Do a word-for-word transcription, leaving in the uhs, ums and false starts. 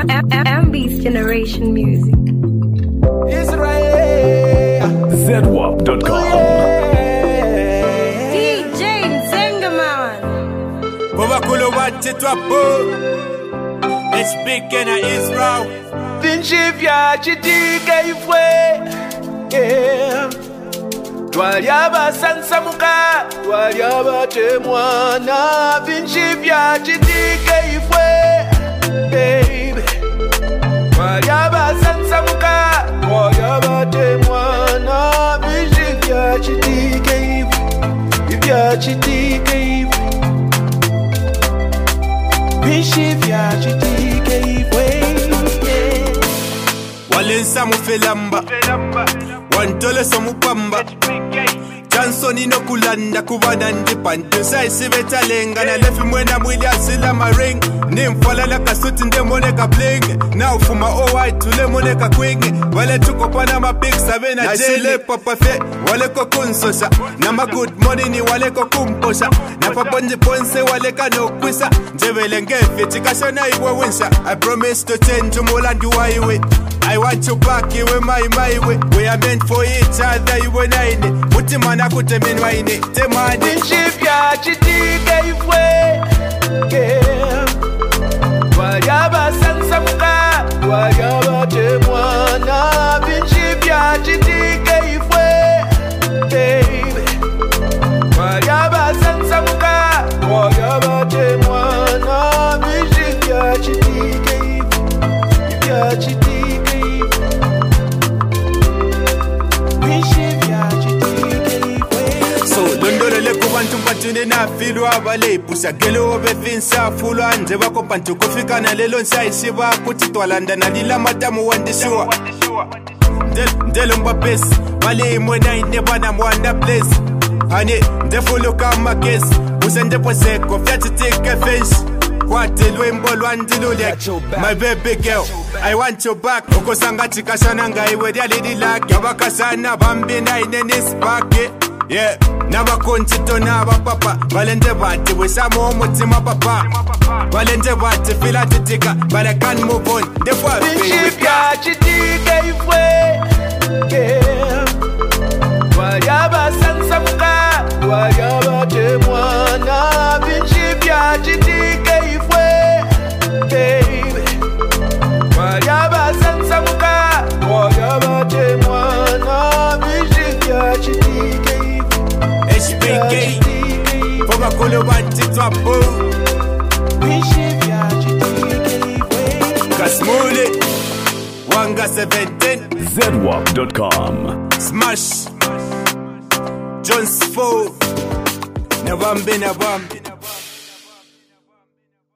M B's Generation Music. Israel. Z W A P dot com. D J Zengaman. Baba Kulo Wati Twapo. Let's begin at Israel. Vinchivya chitike ifwe. Yeah. Twalyaba sansamuka, twalyaba temwana. Vinchivya chitike ifwe. Baby. Twalyaba sansamuka, twalyaba temwana. Vinchivya chitike ifwe. Ivya chitike ifwe. Vinchivya chitike ifwe. Walensa mufelamba Wantole somupamba Chansoni no kulanda Kubana ndipante Saisi betalenga Na lefi mwena mwili asila maring Nimfala la kasuti nde moneka bling Na ufuma owai tule moneka kwingi Wale tuko pana mapik sabe na jeli Naisile papa fe wale ko kunsosha Na ma good money ni wale ko kumposha Na paponji ponse wale ka no kwisa Njebele ngefe chikasho na iwe winsha I promise to change umulandu wa iwe I want you back, you were my, my way. We are meant for each other, you were nine. Mutimana kutemen waine, temani. Vinchivya chitike ifwe. Yeah. Twalyaba sansamuka, twalyaba temwana. Vinchivya chitike ifwe. Baby. Twalyaba sansamuka, twalyaba temwana. Vinchivya chitike ifwe. Ivya chitike. Bantu mpatune na filu abale Pusha gelo obe finsa fulu anje Wako pantu kufika na lelo nsai shiva Kuti twalanda na lila matamu wandishua Ndelo mbapesi Wale mwena ine wana mwanda place Hane ndefulu kama kesi Pusha ndepo seko Fyati tike fence Kwate lwembo lwandilulek My baby girl I want you back Oko sanga chikashana nga iwe dialidi lak Yabaka sana bambi na ine nispake Yeah, naba konchito naba papa Valente bati wisamo mutima papa Valente bati fila titika But I can't move on Defo I feel Vinchivya chitike ifwe. Yeah. Twalyaba sansamuka, twalyaba temwana. Vinchivya chitike ifwe. Baby. Twalyaba sansamuka, twalyaba temwana. Vinchivya chitike ifwe. H B K Baba Kulo Wati Twapo Vinchivya chitike ifwe. Kasmule Wanga seventeen Z W A P dot com. Smash Jones four Navambe Navambe